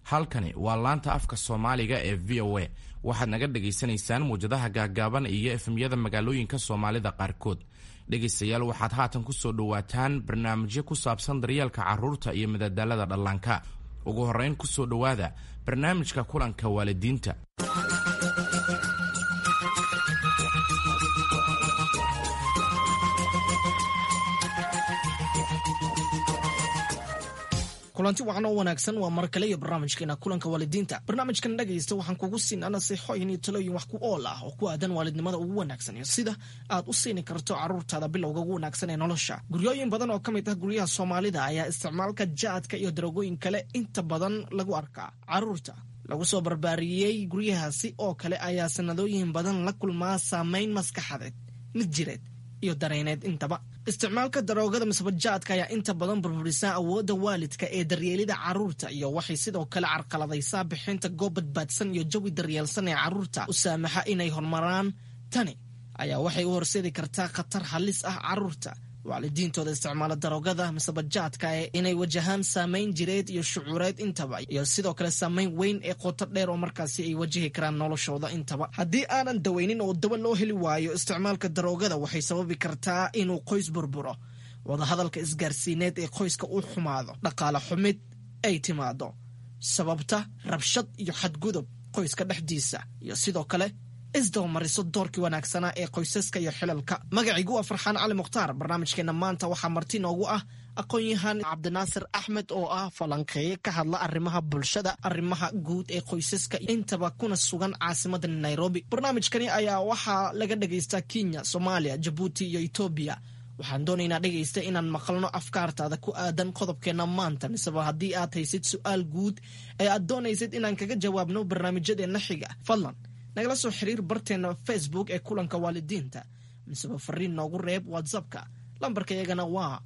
halkani waa laanta afka Soomaaliga ee VOA. waxaad naga dhageysanaysaan muujadaha gaagaaban iyo efemyada magaalooyinka Soomaalida qaarkood. dhegeystayaal waxaad haatan ku soo dhawaataan barnaamijyo ku saabsan daryeelka carruurta iyo madadaalada dhallaanka. ugu horreyn ku soo dhawaada barnaamijka kulanka waalidiinta. kulanti wacan oo wanaagsan waa mar kale iyo barnaamijkeena kulanka waalidiinta. barnaamijkan dhagaysta waxaan kugu siinaa nasiixooyin iyo talooyin wax ku ool ah oo ku aadan waalidnimada ugu wanaagsan iyo sida aad u siini karto carruurtaada bilowga ugu wanaagsan ee nolosha. guryooyin badan oo ka mid ah guryaha Soomaalida ayaa isticmaalka jaadka iyo daroogoyin kale inta badan lagu arkaa. carruurta lagu soo barbaariyey guryahaasi oo kale ayaa sanadooyin badan la kulmaa saameyn maskaxeed, mid jireed iyo dareeneed intaba. isticmaalka daroogada misbajaadka ayaa inta badan burburisa awoodda waalidka ee daryeelida carruurta iyo waxay sidoo kale carqaladaysaa bixinta goob badbaadsan iyo jawi daryeelsan ee carruurta u saamaxa inay horumaraan. tani ayaa waxay u horseedi kartaa khatar halis ah carruurta waalidiintooda isticmaala daroogada misbajaadka ee inay wajahaan saameyn jireed iyo shucuureed intaba, iyo sidoo kale saameyn weyn ee qoto dheer oo markaasi ay wajihi karaan noloshooda intaba. haddii aanan daweynin oo dawa loo heli waayo isticmaalka daroogada waxay sababi kartaa inuu qoys burburo, wadahadalka isgaarsiineed ee qoyska uu xumaado, dhaqaale xumid ay timaado, sababta rabshad iyo xadgudub qoyska dhexdiisa, iyo sidoo kale isdabamariso doorkii wanaagsanaa ee qoysaska iyo xilalka. magaciigu waa Farxaan Cali Mukhtaar. barnaamijkeena maanta waxaa marti noogu ah aqoon-yahan Cabdinaasir Axmed oo ah falanqeeye ka hadla arrimaha bulshada, arrimaha guud ee qoysaska intaba kuna sugan caasimadda Nairobi. barnaamijkani ayaa waxaa laga dhagaystaa Kenya, Soomaaliya, Jabuuti iyo Etoobiya. waxaan doonaynaa dhegaysta inaan maqalno afkaartaada ku aadan qodobkeena maanta, miseba haddii aad haysid su-aal guud ee aad doonaysid inaan kaga jawaabno barnaamijyadeena xiga, fadlan nagala soo xiriir barteena Facebook ee kulanka waalidiinta, miseba fariin noogu reeb WhatsAppka. lambarka iyagana waa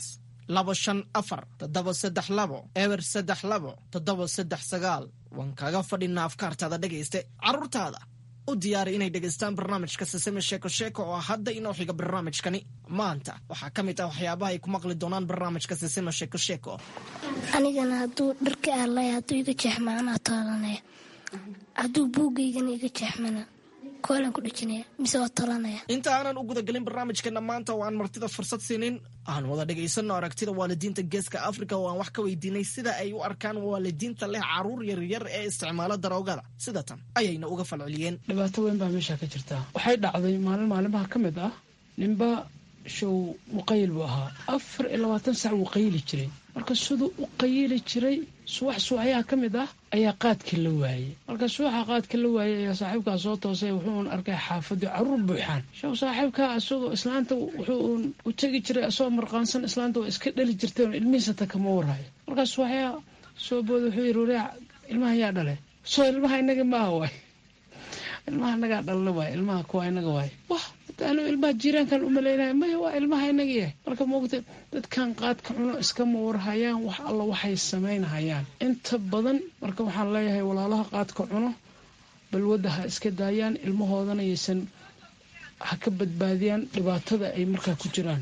+25432 waan kaga fadhinaa afkaartaada dhegayste. carruurtaada u diyaari inay dhegaystaan barnaamijka Sesame Sheeko Sheeko oo hadda inoo xiga barnaamijkani. maanta waxaa ka mid ah waxyaabaha ay ku maqli doonaan barnaamijka Sesame Sheeko Sheeko. anigana hadduu dharka allay hadduu iga jeexma anaa taalanaya, hadduu buugaygana iga jeexmana koolan ku dhejinaya mise waa talanaya. inta aanan u gudagelin barnaamijkeena maanta oo aan martida fursad siinin, aan wada dhegaysanno aragtida waalidiinta geeska Afrika oo aan wax ka weydiinay sida ay u arkaan waalidiinta leh carruur yaryar ee isticmaala daroogada. sida tan ayayna uga falceliyeen. dhibaato weyn baa meesha ka jirta. waxay dhacday maalimaha ka mid ah ninba show muqayil buu ahaa 24 saac wuu qayili jiray. marka siduu u qayili jiray subaxyaa ka mid ah ayaa qaadka la waayey. marka subaxa qaadka la waayey ayaa saaxiibkaa soo toosay, wuxuu arkay xaafadii carruur buuxaan. show saaxiibkaa asagoo islaanta wuxuu u tegi jiray asagoo marqaansan, islaanta waa iska dhali jirtay oo ilmihiisa ta kama warhayo. markaas subaxyaa soo booda wuxuu yidhi wareec ilmaha yaa dhale? soo ilmaha inaga maaha waay, ilmaha inagaa dhalna waay, ilmaha kuwa inaga waay. wah anu ilmaha jiiraankan umalaynaya maya waa ilmaha inaga yahay. marka moogta dadkan qaadka cuno iskama warhayaan wax alla waxay samaynhayaan inta badan. marka waxaan leeyahay walaalaha qaadka cuno balwadda ha iska daayaan, ilmahoodana yaysan ha ka badbaadiyaan dhibaatada ay markaa ku jiraan.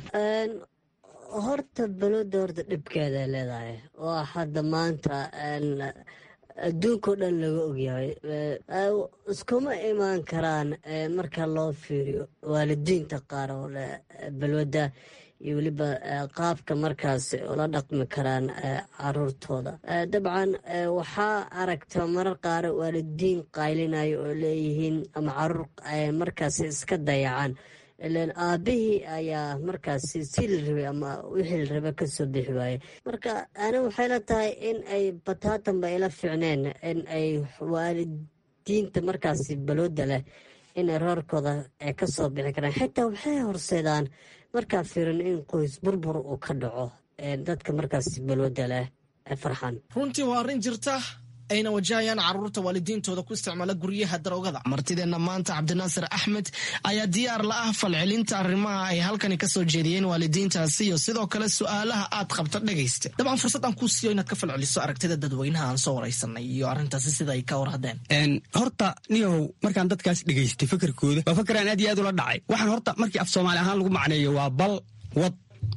horta balwadda horta dhibkeeda leedahay waa hadda maanta adduunkao dhan laga ogyahay. iskuma imaan karaan marka loo fiiriyo waalidiinta qaar oo leh balwadda iyo weliba qaabka markaas ula dhaqmi karaan caruurtooda. dabcan waxaa aragta marar qaar waalidiin qaylinayo oo leeyihiin ama caruur markaas iska dayacaan, ilaan aabihii ayaa markaasi si la rabay ama wixii la raba kasoo bixi waaye. marka ana waxay la tahay in ay bataatanba ila fiicneen in ay waalidiinta markaasi balooda leh inay roorkooda kasoo bixi karaan. xitaa waxay horseedaan markaa fiirin in qoys burbur uu ka dhaco dadka markaasi balooda leh. Farxan, runtii waa arrin jirta ayna wajahayaan carruurta waalidiintooda ku isticmaala guryaha daroogada. martideenna maanta Cabdinaasir Axmed ayaa diyaar la ah falcelinta arrimaha ay halkani ka soo jeediyeen waalidiintaasi iyo sidoo kale su'aalaha aad qabta dhegaysta. dabcan fursad aan kuu siiyo inaad ka falceliso aragtida dadweynaha aan soo waraysanay iyo arrintaasi sida ay ka warhadeen. horta niyow markaan dadkaas dhegaystay fakarkooda waa fakaraan aad iyo aad ula dhacay. waxaan horta markii af Soomaali ahaan lagu macneeyo waa bal wad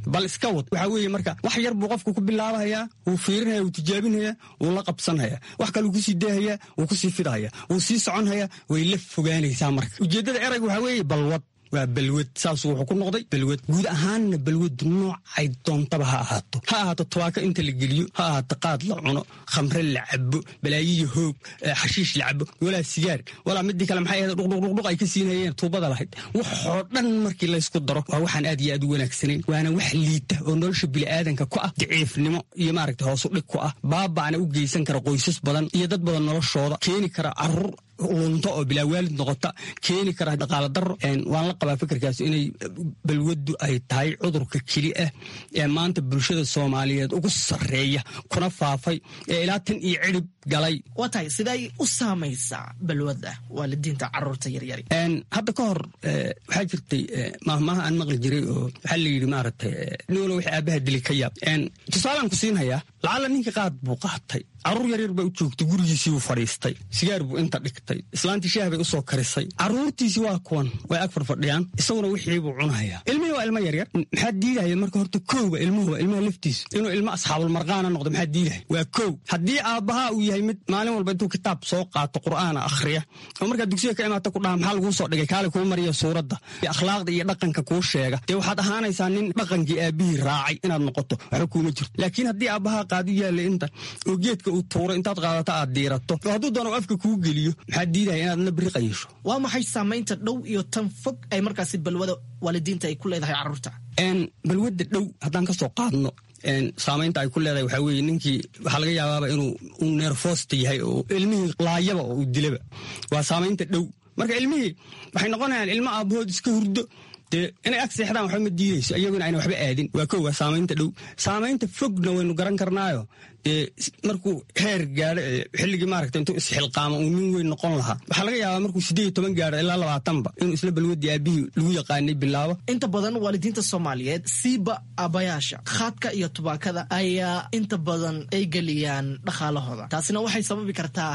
bal iska wad waxaa weeye marka wax yar buu qofku ku bilaabahayaa, wuu fiirinhayaa, wuu tijaabinhayaa, wuu la qabsanhayaa, wax kale wuu kusii daahayaa, wuu kusii fidahayaa, wuu sii soconhayaa, way la fogaanaysaa marka. Ujeeddada erayga waxaa weeye balwad, waa balwad. Saasuu wuxuu ku noqday balwad. Guud ahaanna balwad noocay doontaba ha ahaato tubaako inta la geliyo, ha ahaato qaad la cuno, khamre la cabo, balaayiyo hoog, xashiish la cabo, walaa sigaar, walaa midii kale maxay ahayd dhuqdhuqdhuq ay ka siinayeen tuubada lahayd. waxoo dhan markii laysku daro waa waxaan aad iyo aad u wanaagsanayn, waana wax liita oo nolosha bini'aadanka ku ah daciifnimo iyo maaragtay hoos u dhig ku ah, baaba'ana u geysan kara qoysas badan iyo dad badan noloshooda, keeni kara carruur lunto oo bilaa waalid noqota, keeni kara dhaqaala darro. waan la qabaa fikirkaas inay balwaddu ay tahay cudurka keli ah ee maanta bulshada Soomaaliyeed ugu sarreeya kuna faafay ee ilaa tan iyo cirib galay. waa tahay siday u saamaysaa balwadda waalidiinta carruurta yaryar? hadda ka hor waxaa jirtay maahmaaha aan maqli jiray oo waxaa la yidhi maaragtay nolo wixii aabbaha dili ka yaab. tusaalaan ku siinhayaa, lacalla ninkii qaad buu qaatay, carruur yaryar baa u joogtay, gurigiisii buu fadhiistay, sigaar buu inta dhigtay, islaantii shaah bay u soo karisay, carruurtiisii waa kuwan way ag fadhiyaan, isaguna wixii buu cunahayaa. ilmihii waa ilmo yaryar, maxaa diidahaya marka horta kowba ilmaha laftiisu inuu ilmo asxaabul marqaana noqdo? maxaa diidahaya? waa kow. haddii aabbahaa uu yahay mid maalin walba intuu kitaab soo qaato qur'aana akhriya oo markaa dugsiga ka imaata ku dhaha maxaa laguu soo dhigay, kaale kuu mariya suuradda iyo akhlaaqda iyo dhaqanka kuu sheega, dee waxaad ahaanaysaa nin dhaqankii aabbihii raacay inaad noqoto, waxba kuuma jirto. laakiin haddii aabbahaa qaadu yaallay inta oo geedka uu tuuray intaad qaadato aad diirato oo hadduu doono afka kuu geliyo, maxaa diidaya inaadna biri qayisho? waa maxay saamaynta dhow iyo tan fog ay markaasi balwada waalidiinta ay ku leedahay carruurta? balwadda dhow haddaan ka soo qaadno, saamaynta ay ku leedahay waxaa weeye ninkii waxaa laga yaabaaba inuu neerfoosta yahay oo ilmihii laayaba oo uu dilaba. waa saamaynta dhow. marka ilmihii waxay noqonayaan ilmo aabbahood iska hurdo, dee inay ag seexdaan waxba ma diidayso, iyaguna ayna waxba aadin. waa kow, waa saamaynta dhow. saamaynta fogna waynu garan karnaayo, dee markuu heer gaadho xilligii maaragta intuu isxilqaamo uu nin weyn noqon lahaa, waxaa laga yaabaa markuu 18 gaadho ilaa 20ba inuu isla balwadii aabbihii lagu yaqaanay bilaabo. inta badan waalidiinta Soomaaliyeed siiba aabbayaasha khaadka iyo tubaakada ayaa inta badan ay geliyaan dhaqaalahooda. taasina waxay sababi kartaa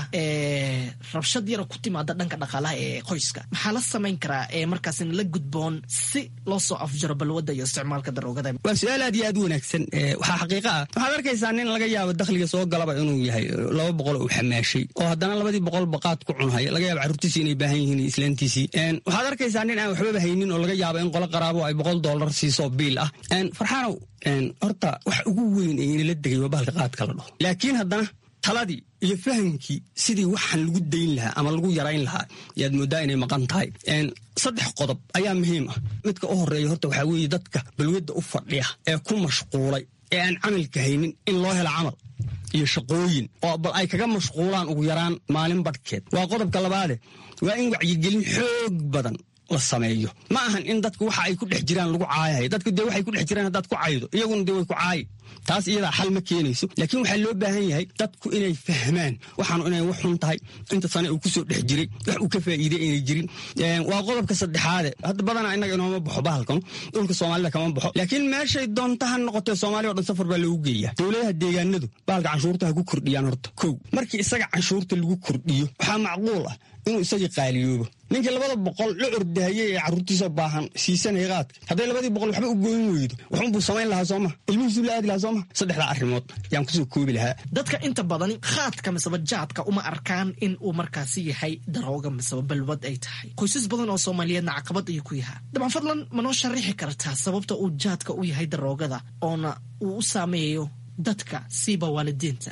rabshad yar ku timaada dhanka dhaqaalaha ee qoyska. maxaa la samayn karaa markaasina la gudboon si loo soo afjaro balwadda iyo isticmaalka daroogada? waa su-aal aad iyo aad u wanaagsan. waxaa xaqiiqa ah, waxaad arkaysaa nin laga yaabo dakhliga soo galaba inuu yahay 200 uu xamaashay oo haddana 200 baqaad ku cunhaya, laga yaabo carruurtiisii inay baahan yihiin islaantiisii. waxaad arkaysaa nin aan waxbaba haynin oo laga yaabo in qolo qaraabo ay $100 siiso biil ah. farxaanow, horta wax ugu weyn ee inala degay waa bahalka qaadka la dhaho. laakiin haddana taladii iyo fahamkii sidii waxaan lagu dayn lahaa ama lagu yarayn lahaa yaad mooddaa inay maqan tahay. 3 qodob ayaa muhiim ah. midka u horreeya horta waxaa weeye dadka balwadda u fadhiya ee ku mashquulay ee aan camalka haynin in loo helo camal iyo shaqooyin oo bal ay kaga mashquulaan ugu yaraan maalin badhkeed. waa qodobka labaade, waa in wacyigelin xoog badan la sameeyo. ma ahan in dadku waxa ay ku dhex jiraan lagu caayahay. dadku dee waxay ku dhex jiraan haddaad ku caydo iyaguna dee way ku caayi, taas iyadaa xal ma keenayso. laakiin waxaa loo baahan yahay dadku inay fahmaan waxaanu inay wax xun tahay, inta sane uu ku soo dhex jiray wax uu ka faa'iiday inay jirin. waa qodobka saddexaade, hadda badanaa innaga inooma baxo bahalkan, dhulka Soomaalida kama baxo, laakiin meeshay doonta ha noqotee Soomaaliya oo dhan safar baa loogu geeyaa. dowladaha deegaanadu bahalka canshuurta ha ku kordhiyaan horta kow. markii isaga canshuurta lagu kordhiyo waxaa macquul ah inuu isagii qaaliyoobo. ninkii 200 la ordahayey ee carruurtiisa baahan siisanaya qaadka, hadday 200 waxba u goyn weydo waxunbuu samayn lahaa sooma, ilmihiisuu la aadi lahaa sooma. 3 arrimood yaan kusoo koobi lahaa. dadka inta badan khaadka miseba jaadka uma arkaan in uu markaasi yahay darooga miseba balwad ay tahay. qoysas badan oo Soomaaliyeedna caqabad ayuu ku yahaa. dabcan fadlan ma noo sharixi kartaa sababta uu jaadka u yahay daroogada oona uu u saameeyo dadka siiba waalidiinta?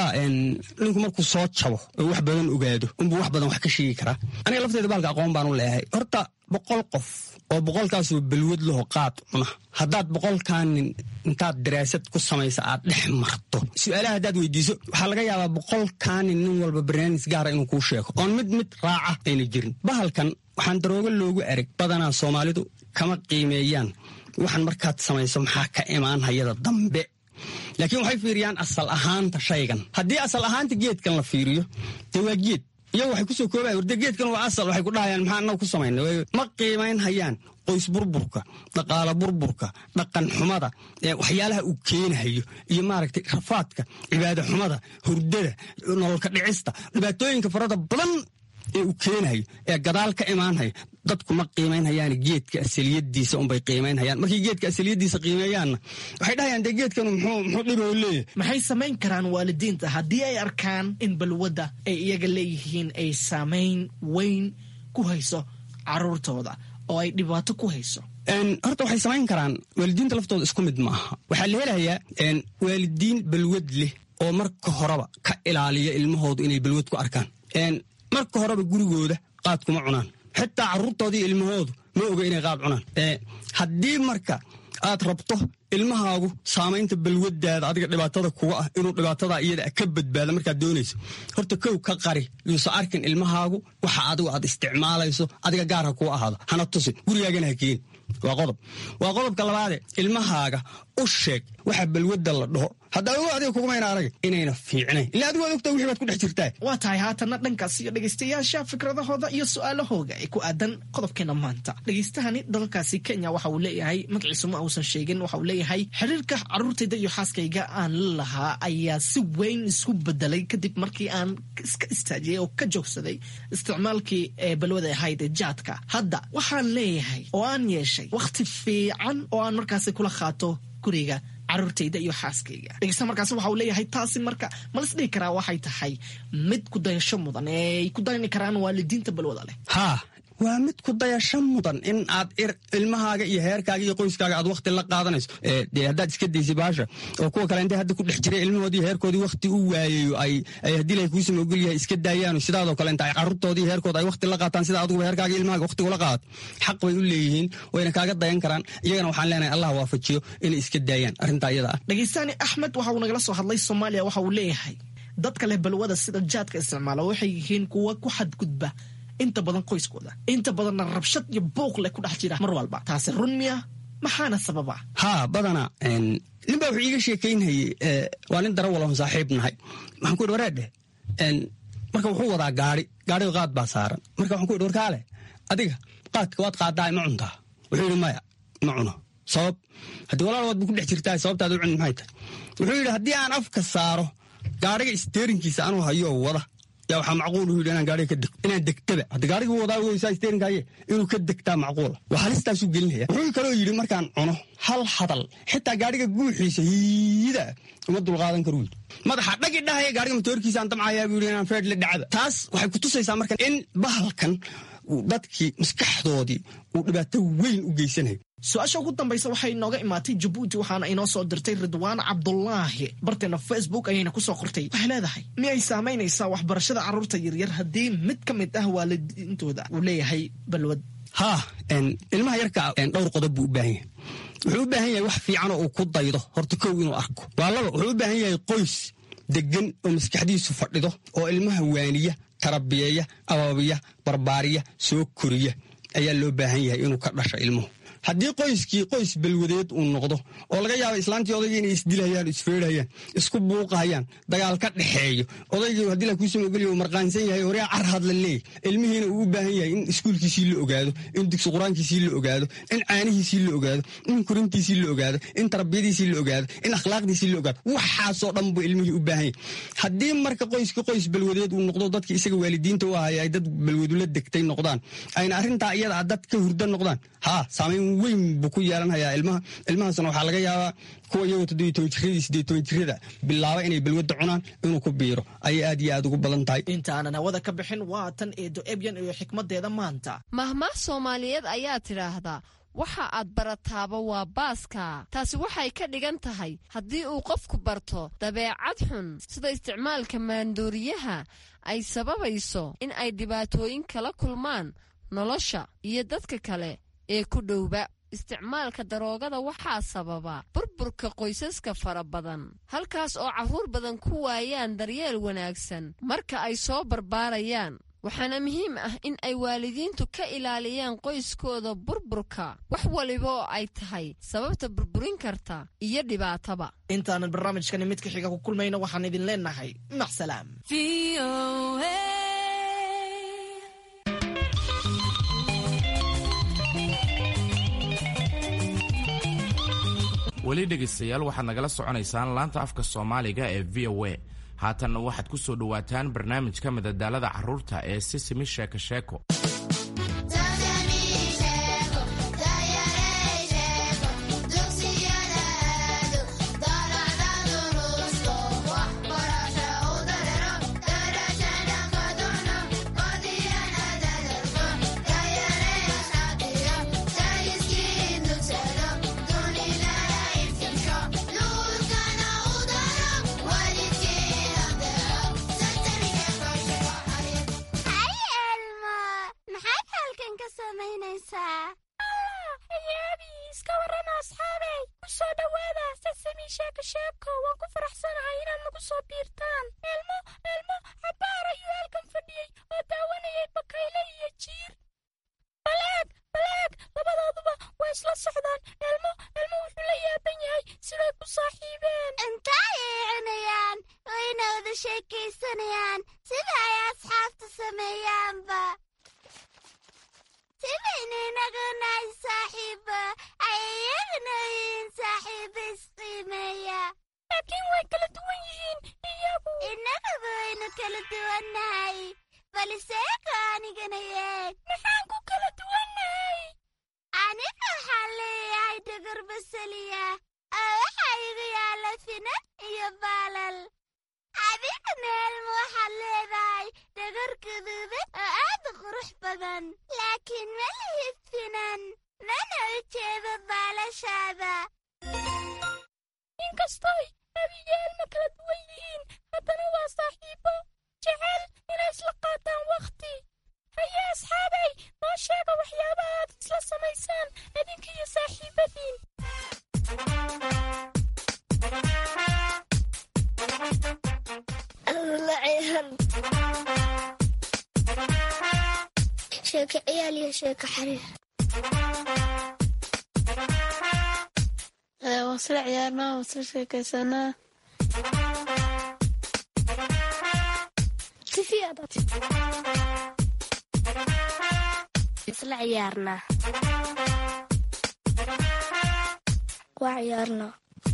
ninku markuu soo jabo oo wax badan ogaado unbuu wax badan wax ka sheegi karaa. aniga lafteeda baalka aqoon baan u leeyahay. horta 100 qof oo 100kaasoo balwad laho qaad cuna, haddaad 100kaan nin intaad daraasad ku samaysa aad dhex marto, su-aalaha haddaad weydiiso waxaa laga yaabaa 100kaan nin walba barnaamij gaara inuu kuu sheego oon mid raaca ayna jirin. bahalkan waxaan daroogo loogu arag badanaa Soomaalidu kama qiimeeyaan waxaan markaad samayso maxaa ka imaan hayada dambe, laakiin waxay fiiriyaan asal ahaanta shaygan. haddii asal ahaanta geedkan la fiiriyo dee waa geed, iyagu waxay kusoo koobaya warde geedkan waa asal, waxay ku dhahayaan maxaa annaga ku samayna. ma qiimayn hayaan qoys burburka, dhaqaala burburka, dhaqan xumada, waxyaalaha uu keenahayo iyo maaragtay rafaadka, cibaado xumada, hurdada, nololka dhicista, dhibaatooyinka farada badan ee uu keenahayo ee gadaal ka imaanhayo dadku ma qiimaynhayaan geedka asaliyadiisa unbay qiimaynhayaan markii geedka asaliyadiisa qiimeeyaanna waxay dhahayaan dee geedkan muxuu dhiboo leeyahay. maxay samayn karaan waalidiinta haddii ay arkaan in balwadda ay iyaga leeyihiin ay saamayn weyn ku hayso caruurtooda oo ay dhibaato ku hayso? horta waxay samayn karaan waalidiinta laftooda isku mid ma aha. waxaa la helayaa waalidiin balwad leh oo marka horeba ka ilaaliya ilmahoodu inay balwad ku arkaan. marka horeba gurigooda qaad kuma cunaan, xitaa carruurtoodii ilmahoodu ma oga inay qaad cunaan. haddii marka aad rabto ilmahaagu saamaynta balwadaada adiga dhibaatada kuga ah inuu dhibaatada iyada ka badbaado markaad doonayso, horta kow ka qari yuusa arkin ilmahaagu waxa adigu aad isticmaalayso adiga gaar ha kuu ahaado, hana tusin, gurigaagana ha keeni. waa qodobka labaade ilmahaaga u sheeg waxa balwadda la dhaho hadda adiga kugumayna arag inayna fiicnayn ilaa adigu ogta wixii baad ku dhex jirtaa. waa tahay haatanna dhankaas iyo dhegaystayaasha fikradahooda iyo su'aalahooga ee ku aadan qodobkeena maanta. dhegaystahani dalkaasi Kenya waxa uu leeyahay, magaciisu ma uusan sheegin, waxa uu leeyahay xiriirka carruurtayda iyo xaaskayga aan la lahaa ayaa si weyn isku bedelay kadib markii aan iska istaajiyey oo ka joogsaday isticmaalkii balwada ahayd ee jaadka. hadda waxaan leeyahay oo aan yeeshay wakhti fiican oo aan markaasi kula qaato guriga carruurtayda iyo xaaskayga. dhegeysta markaasi waxa uu leeyahay taasi marka ma la isdhihi karaa waxay tahay mid ku dayasho mudan ee ay ku dayani karaan waalidiinta balwada leh? waa mid ku dayasho mudan in aad ilmahaaga iyo heerkaaga iyo qoyskaaga aad wakhti la qaadanayso. dee haddaad iska daysay baasha oo kuwa kale intay hadda ku dhex jiray ilmahoodii heerkoodii wakhti u waayayo ay haddii lay kuusama ogol yahay iska daayaano sidaadoo kale inta ay carruurtoodii heerkooda ay wakhti la qaataan sida adiguba heerkaaga ilmahaaga wakhti ula qaadato xaq bay u leeyihiin, wayna kaaga dayan karaan. iyagana waxaan leenahay allah waafajiyo inay iska daayaan arrintaa iyada ah. dhegeystaani Axmed waxa uu nagala soo hadlay Soomaaliya, waxa uu leeyahay dadka leh balwada sida jaadka isticmaala waxay yihiin kuwa ku xadgudba inta badan qoyskooda, inta badanna rabshad iyo buuq leh ku dhex jira mar walba. taasi run miya? maxaana sababa? badanaa ninbaa wuxuu iiga sheekaynhayey waa nin darawalahon saaxiib nahay. waxaan ku idhi wareedhe marka wuxuu wadaa gaadhiga qaad baa saaran. marka waxaan ku idhi warkaale adiga qaadka waad qaadaa ma cuntaa? wuxuu yidhi maya ma cuno. sabab? haddii walaal waad bu ku dhex jirtaa sababtaad u cuni maxay tahay? wuxuu yidhi haddii aan afka saaro gaadhiga isteerinkiisa anuu hayoo wada yaa waxaa macquul u yidhi inaan gaadhiga ka degto, inaan degtaba hadda gaadhiga wadaa weysaa isteerinkaaye inuu ka degtaa macquula. waa halistaasuu gelinaya. wuxuu kaloo yidhi markaan cuno hal hadal xitaa gaadhiga guuxiisa hiida uma dulqaadan karu yidhi. madaxa dhagi dhahaya gaadhiga matoorkiisaan damcayaa buu yidhi inaan feedh la dhacaba. taas waxay ku tusaysaa marka in bahalkan dadkii maskaxdoodii uu dhibaato weyn u geysanayo. su-aasha ugu dambaysa waxay inooga imaatay Jabuuti, waxaana inoo soo dirtay Ridwaan Cabdulaahi. barteena Facebook ayayna ku soo qortay, waxay leedahay miyay saamaynaysaa waxbarashada carruurta yaryar haddii mid ka mid ah waalidiintooda uu leeyahay balwad? ilmaha yarka dhowr qodob buu u baahan yahay. wuxuu u baahan yahay wax fiicanoo uu ku daydo horta kow inuu arko. waa laba, wuxuu u baahan yahay qoys degan oo maskaxdiisu fadhido oo ilmaha waaniya, tarabiyeeya, abaabiya, barbaariya, soo koriya ayaa loo baahan yahay inuu ka dhasho ilmuhu. haddii qoyskii qoys balwadeed uu noqdo oo laga yaabo islaantii odayga inay isdilayaan, isfeerhayaan, isku buuqahayaan, dagaal ka dhexeeyo, odaygii haddii la kuusama ogolyahay uu marqaansan yahay horyaa car hadla leeyahy, ilmihiina uu u baahan yahay in iskuulkiisii la ogaado, in dugsi qur-aankiisii la ogaado, in caanihiisii la ogaado, in korintiisii la ogaado, in tarbiyadiisii la ogaado, in akhlaaqdiisii la ogaado. waxaasoo dhan buu ilmihii u baahan yahay. haddii marka qoyskii qoys balwadeed uu noqdo, dadkii isaga waalidiinta u ahaya ay dad balwadula degtay noqdaan, ayna arrintaa iyada dad ka hurda noqdaan, saamayn weyn buu ku yeelanhayaa ilmahaasna waxaa laga yaabaa kuwa iyagoo 17 jirada bilaaba inay balwadda cunaan inuu ku biiro ayay aad iyo aad ugu badan tahay. intaanan hawada ka bixin waa tan eedo ebyan iyo xikmadeeda maanta. mahmaah Soomaaliyeed ayaa tidhaahdaa waxa aad barataaba waa baaska. taasi waxay ka dhigan tahay haddii uu qofku barto dabeecad xun sida isticmaalka maandooriyaha ay sababayso in ay dhibaatooyin kala kulmaan nolosha iyo dadka kale ee ku dhowba. isticmaalka daroogada waxaa sababa burburka qoysaska fara badan, halkaas oo carruur badan ku waayaan daryeel wanaagsan marka ay soo barbaarayaan. waxaana muhiim ah in ay waalidiintu ka ilaaliyaan qoyskooda burburka wax waliba oo ay tahay sababta burburin karta iyo dhibaataba. intaanan barnaamijkani midka xiga ku kulmayno waxaan idin leenahay macsalaam. weli dhegaystayaal waxaad nagala soconaysaan laanta afka Soomaaliga ee VOA. haatanna waxaad ku soo dhawaataan barnaamijka madadaalada carruurta ee Sisimi Sheeko Sheeko. Tanzania walba sibaynaynaganahay saaxiiba ay iyagana yihiin saaxiiba isqiimeeya laakiin way kala duwan yihiin iyagu innagaba waynu kala duwannahay baliseeka anigana yeeg maxaan ku kala duwannahay aniga waxaan leeyahay dhagar basaliya oo waxaa igu yaalla finan iyo baalal adigana elmo waxaad leedahay dhagar guduudan oo aad u qurux badan laakiin ma lihid finan mana u jeedo baalashaada inkastoy abiyo elmo kala duwan yihiin haddana waa saaxiibo jecel inay isla qaataan wakhti haye asxaabay noo sheega waxyaabaha aad isla samaysaan idinka iyo saaxiibadiin sheeko ciyaal iyo sheeko xariir waa isla ciyaarnaa waa isla sheekaysanaa isla ciyaarnaa waa ciyaarnaa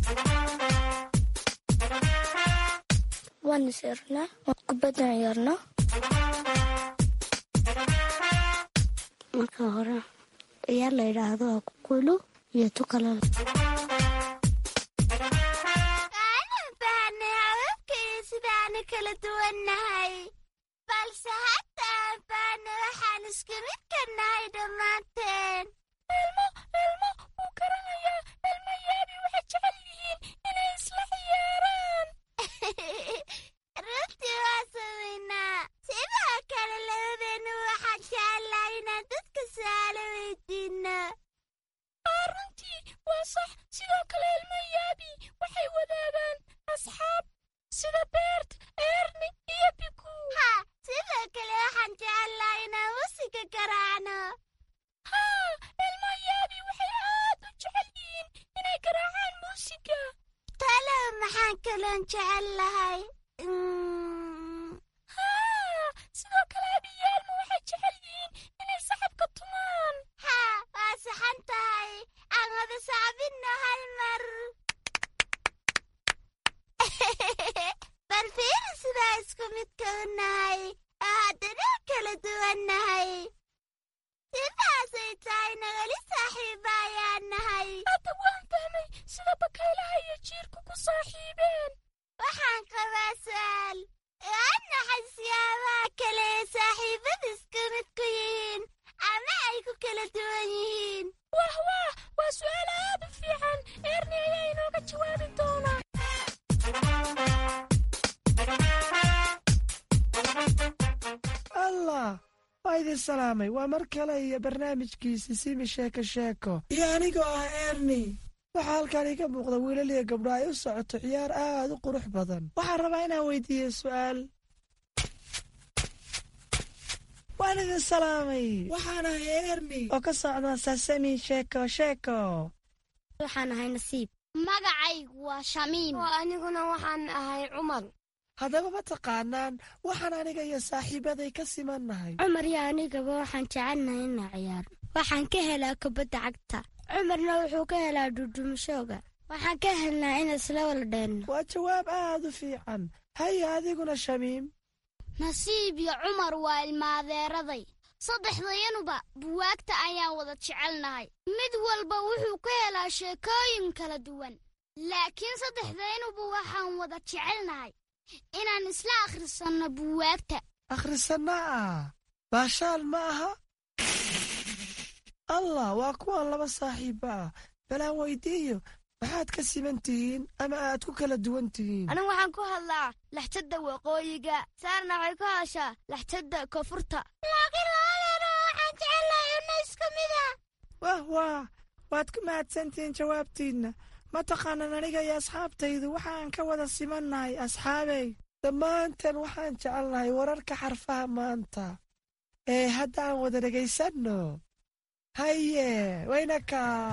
waan isirnaa kubaddan ciyaarnaa marka hore ciyaar la yidhaahdo waa kukulu iyo tukalal aanan bahanay hababkaiyo sidaanu kala duwannahay balse hadda aan baana waxaan isku mid ka nahay dhammaanteen elmo wuu garanayaa elmo yaabi waxay jecel yihiin inay isla ciyaaraan runtii waa samaynaa sidoo kale labadeennu waxaan jecellaa inaan dadka su'aalo weydiinno runtii waa sax sidoo kale elmo yaabi waxay wadaagaan asxaab sida beert eerni iyo biku sidoo kale waxaan jecellaa inaan musiga garaacno elmo yaabi waxay aad u jecel yihiin inay garaacaan muusiga talow maxaan kaloon jecel lahay sidoo kale abiyaalma waxay jecel yihiin inay saxabka tumaan waa saxan tahay aan wada sacbinno hal mar bal fiiri sidaa isku midka u nahay oo haddana kala duwannahay sidaasay tahayna weli saaxiiba ayaan nahay hadda waan fahmay sida bakaylaha iyo jiirku ku saaxiibeen waxaan qabaa su'aal waa naxay siyaabaha kale ee saaxiibada isku mid ku yihiin ama ay ku kala duwan yihiin waa su'aal aad u fiican eerni ayaa inooga jawaabi doonaa allah waa idin salaamay waa mar kale iyo barnaamijkiisi simi sheeko sheeko iyo anigoo ah erni waxaa halkan iga muuqda wiilal iyo gabdho ay u socoto ciyaar aad u qurux badan waxaan rabaa inaan weydiiyo su'aal waan idin salaamay waxaan ahay erni oo ka socda sasami sheeko sheeko waxaan ahay nasiib magacaygu waa shamiim oo aniguna waxaan ahay cumar haddaba ma taqaanaan waxaan aniga iyo saaxiibaday ka simannahay cumar iyo anigaba waxaan jecelnahay inaa ciyaarno waxaan ka helaa kubadda cagta cumarna wuxuu ka helaa dhudhumashooga waxaan ka helnaa in isla wala dheenno waa jawaab aad u fiican haya adiguna shamiim nasiib iyo cumar waa ilmaadeeraday saddexdayanuba buwaagta ayaan wada jecelnahay mid walba wuxuu ka helaa sheekooyin kala duwan laakiin saddexdayanuba waxaan wada jecelnahay inaan isla akhrisanno buwaagta akhrisanna baashaal ma aha allah waa kuwan laba saaxiibba ah balaan weydiiyo maxaad ka siman tihiin ama aad ku kala duwan tihiin anigu waxaan ku hadlaa laxjadda waqooyiga saarna waxay ku hadashaa laxjadda koonfurta laakiin labadeena waxaan jecelahay una isku mida waad ku mahadsantihiin jawaabtiinna ma taqaanan aniga iyo asxaabtaydu waxaan ka wada simannahay asxaabey dhammaanteen waxaan jecelnahay wararka xarfaha maanta ee hadda aan wada dhegaysanno haye waynakaa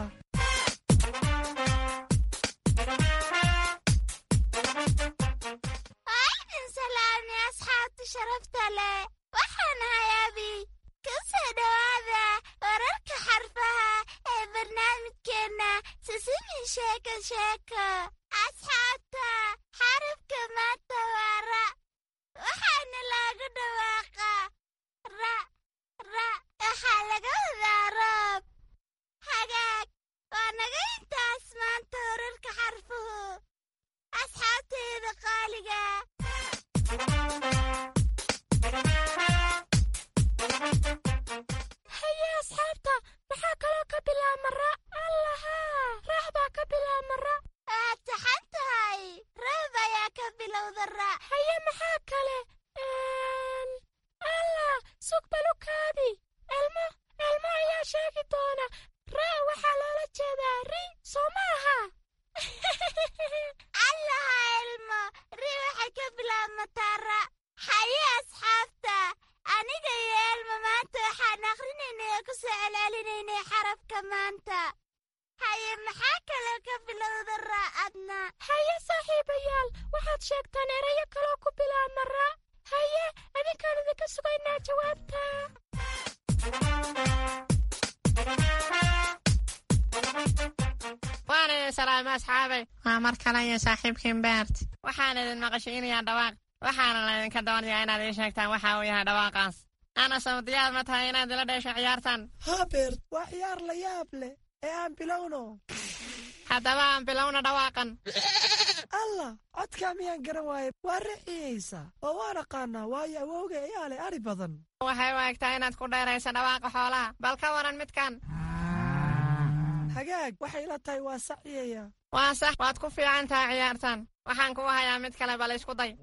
waa idin salaamay asxaabta sharafta leh waxaan waxaanahay abi ku soo dhowaada wararka xarfaha ee barnaamijkeenna sisimi sheeko sheeko asxaabta xarafka maanta waa ra waxaana loogu dhawaaqaa ra waxaa laga wadaa roob hagaag waa naga intaas maanta wararka xarfuhu asxaabteeda qaaliga haye asxaabta maxaa kaloo ka bilaabma ra allahaa raax baa ka bilaabma ra waad saxan tahay roob ayaa ka bilowda ra haye maxaa kale allah sugbalukaadi elmo ayaa sheegi doona ra waxaa loola jeedaa ri soo ma aha allaha elmo ri waxay ka bilaabmataa ra haye asxaabta aniga iyo elmo maanta waxaan akhrinaynay oo ku soo celcelinaynay xarafka maanta haye maxaa kaloo ka bilowda ra adna haye saaxiibayaal waxaad sheegtaan erayo kaloo ku bilaabma ra haye adinkaan idinka sugaynaa jawaabta waan idin salaama asxaabay waa mar kale iyo saaxiibkiin beert waxaan idin maqashiinayaa dhawaaq waxaana laydinka doonayaa inaad ii sheegtaan waxa uu yahay dhawaaqaas ana sawdiyaad ma tahay inaad ila dheesho ciyaartan haa beert waa ciyaar la yaab leh ee aan bilowno haddaba aan bilowna dhawaaqan allah codkaa miyaan garan waaye waa riciyaysa oo waan aqaanaa waayo awowga ayaa leh ari badan waxay u egtaa inaad ku dheeraysa dhawaaqa xoolaha bal ka waran midkan hagaag waxay ila tahay waa saciyaya waa sax waad ku fiican tahay ciyaartan waxaan kuu hayaa mid kale bal isku day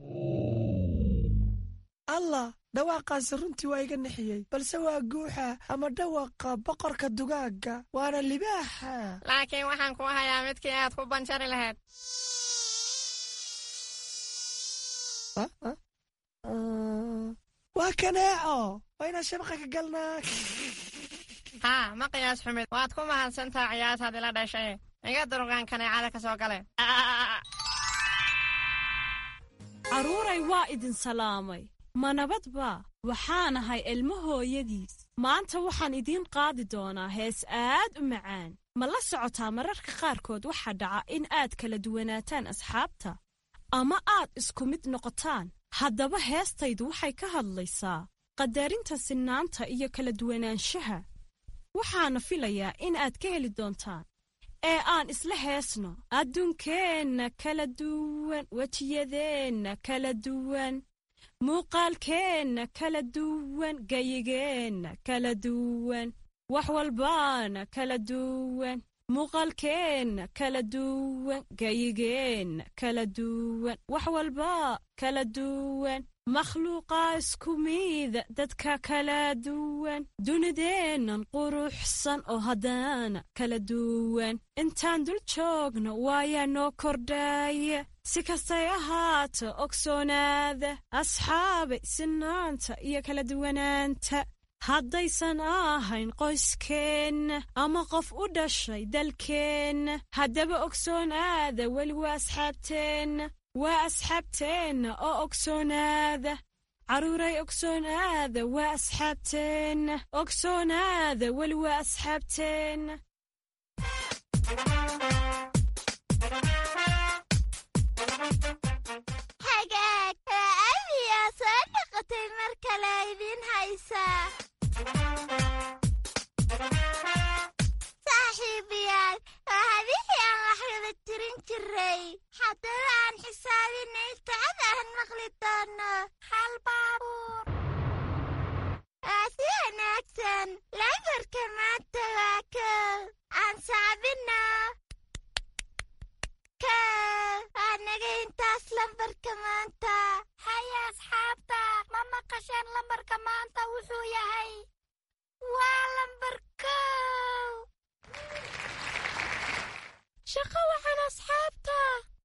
allah dhawaaqaasi runtii waa iga nixiyey balse waa guuxa ama dhawaqa boqorka dugaagga waana libaaxa laakiin waxaan kuu hayaa midkii aad ku banjari lahayd waa kaneeco waa inaan shabaqa ka galnaa haa ma qiyaas xumid waad ku mahadsantaa ciyaartaad ila dhashay iga durugaan kaneecada ka soo gale carruuray waa idin salaamay ma nabadba waxaanahay ilmo hooyadiis maanta waxaan idiin qaadi doonaa hees aad u macaan ma la socotaa mararka qaarkood waxaa dhaca in aad kala duwanaataan asxaabta ama aad isku mid noqotaan haddaba heestaydu waxay ka hadlaysaa qadarinta sinaanta iyo kala duwanaanshaha waxaana filayaa in aad ka heli doontaan ee aan isla heesno adduunkeenna kala duwan wejiyadeenna kala duwan muuqaalkeenna kala duwan gayigeenna kala duwan wax walbaana kala duwan muuqaalkeenna kala duwan gayigeenna kala duwan wax walba kala duwan makhluuqaa isku mida dadka kala duwan dunideennan quruxsan oo haddana kala duwan intaan dul joogno waayaa noo kordhaya si kastay ahaato ogsoonaada asxaabay sinaanta iyo kala duwanaanta haddaysan ahayn qoyskeenna ama qof u dhashay dalkeenna haddaba ogsoonaada weli waa asxaabteenna oo ogsoonaada carruuray ogsoonaada waa asxaabteenna ogsoonaada weli waa asxaabteenna hagaag aadiyaa soo noqotay mar kale idiin haysaa saaxiibayaal waa habihii aan waxwada tirin jiray haddaba aan xisaabinay iltacada aan maqli doono hal baabuur waa si wanaagsan lambarka maanta waa kow aan saabino waa naga intaas lambarka maanta haye asxaabta ma maqasheen lambarka maanta wuxuu yahay waa lambar kow shaqo waxaan asxaabta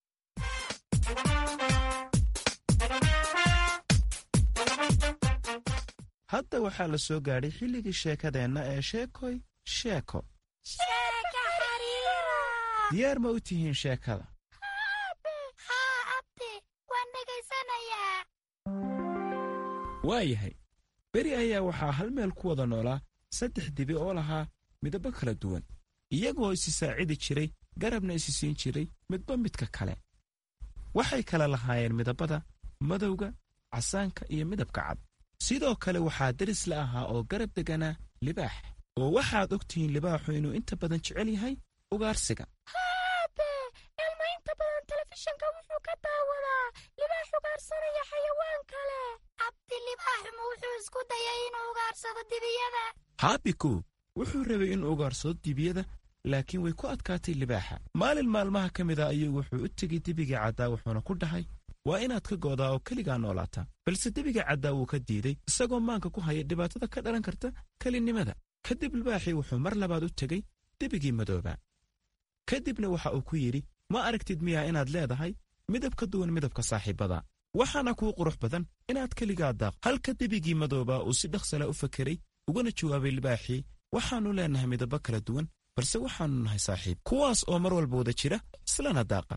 hadda waxaa la soo gaadhay xilligii sheekadeenna ee sheekoy sheeko sheeka xariira diyaar ma u tihiin sheekada haa abdi waan dhegaysanayaa waayahay beri ayaa waxaa hal meel ku wada noolaa 3 dibi oo lahaa midabo kala duwan, iyagoo isi saacidi jiray, garabna isi siin jiray midba midka kale. waxay kala lahaayeen midabada madowga, casaanka iyo midabka cad. sidoo kale waxaa daris la ahaa oo garab deganaa libaax. oo waxaad ogtihiin libaaxu inuu inta badan jecel yahay ugaarsiga. haabe elma inta badan telefishinka wuxuu ka daawadaa libaax ugaarsanaya xayawaan kale. abdi libaaxuma wuxuu isku dayay inuu ugaarsado dibiyada. haabiku wuxuu rabay inuu ugaarsado dibiyada, laakiin way ku adkaatay libaaxa. maalin maalmaha ka mid a ayuu wuxuu u tegey dibigii caddaa, wuxuuna ku dhahay, waa inaad ka goodaa oo keligaa noolaataa. balse dibigii caddaa wuu ka diiday, isagoo maanka ku haya dhibaatada ka dhalan karta kelinimada. kadib libaaxii wuxuu mar labaad u tegey dibigii madooba. kadibna waxa uu ku yidhi, ma aragtid miyaa inaad leedahay midab ka duwan midabka saaxiibada? waxaana kuu qurux badan inaad keligaa daaq. halka dibigii madooba uu si dhaqsala u fakeray, ugana jawaabay libaaxii, waxaannu leenahay midabo kala duwan, balse waxaannu nahay saaxiib, kuwaas oo mar walba wada jira islana daaqa.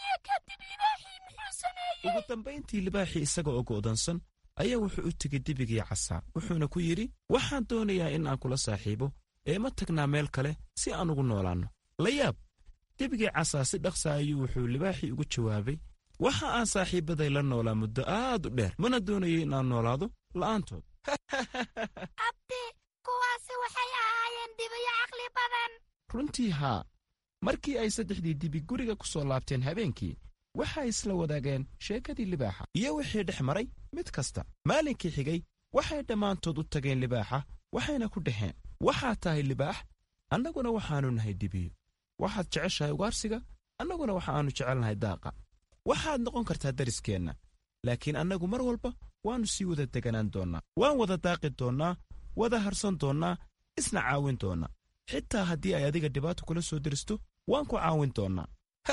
ugu dambayntii libaaxii isaga oo go'doonsan ayaa wuxuu u tegey dibigii casaa, wuxuuna ku yidhi, waxaan doonayaa in aan kula saaxiibo, ee ma tagnaa meel kale si aan ugu noolaanno. la yaab, dibigii casaa si dhaqsa ayuu wuxuu libaaxii ugu jawaabay, waxa aan saaxiibaday la noolaa muddo aad u dheer, mana doonayay in aan noolaado la'aantood. abdi kuwaasi waxay ahaayeen dibiyo caqli badan. runtii haa. markii ay 3dii dibi guriga ku soo laabteen habeenkii, waxay isla wadaageen sheekadii libaaxa iyo wixii dhex maray mid kasta. maalinkii xigay waxay dhammaantood u tageen libaaxa, waxayna ku dhaheen, waxaad tahay libaax, annaguna waxaannu nahay dibiyo. waxaad jeceshahay ugaarsiga, annaguna waxaannu jecelnahay daaqa. waxaad noqon kartaa dariskeenna, laakiin annagu mar walba waannu sii wada deganaan doonnaa. waan wada daaqi doonnaa, wada harsan doonnaa, isna caawin doonnaa. xitaa haddii ay adiga dhibaato kula soo deristo, waan ku caawin doonnaa.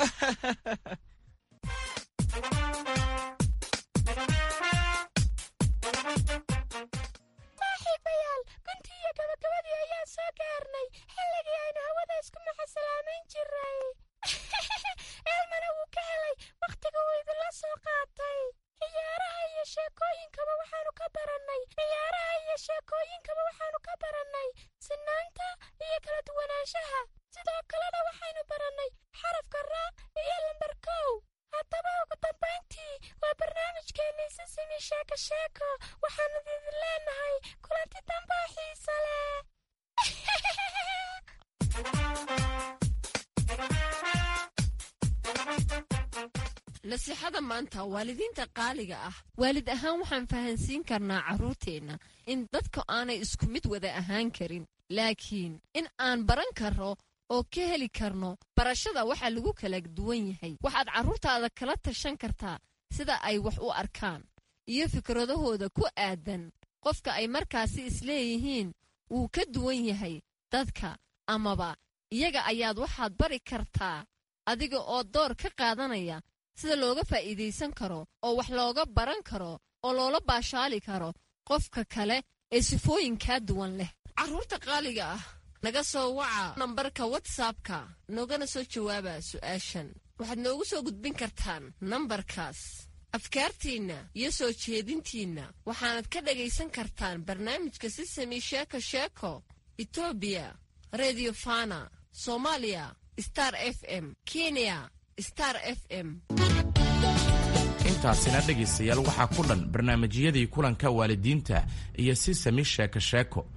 saaxiibayaal, guntii iyo gabagabadii ayaan soo gaarnay, xilligii aynu hawada isku maxasalaamayn jiray. elmana wuu ka helay wakhtiga uu idinla soo qaatay. ciyaaraha iyo sheekooyinkaba waxaanu ka barannay sinaanta iyo kala duwanaanshaha. sidoo kalena waxaynu barannay xarafka raa iyo lambar kow. haddaba ugu dambayntii waa barnaamijkeennii sisimi sheeko sheeko. waxaanu idin leenahay kulanti dambaa xiisa leh. nasiixada maanta waalidiinta qaaliga ah, waalid ahaan waxaan fahansiin karnaa carruurteenna in dadku aanay isku mid wada ahaan karin, laakiin in aan baran karno oo ka heli karno barashada waxa lagu kala duwan yahay. waxaad carruurtaada kala tashan kartaa sida ay wax u arkaan iyo fikradahooda ku aadan qofka ay markaasi isleeyihiin wuu ka duwan yahay dadka, amaba iyaga ayaad waxaad bari kartaa adiga oo door ka qaadanaya sida looga faa'iidaysan karo oo wax looga baran karo oo loola baashaali karo qofka kale ee sifooyinkaa duwan leh. carruurta qaaliga ah, naga soo waca nambarka watsapka, noogana soo jawaaba su'aashan. waxaad noogu soo gudbin kartaan nambarkaas afkaartiinna iyo soo jeedintiinna. waxaanad ka dhagaysan kartaan barnaamijka sisimi sheeko sheeko, etoobiya radio fana, soomaaliya star fm, kenya star fm. intaasina dhegaystayaal waxaa ku dhan barnaamijyadii kulanka waalidiinta iyo sisimi sheeko sheeko.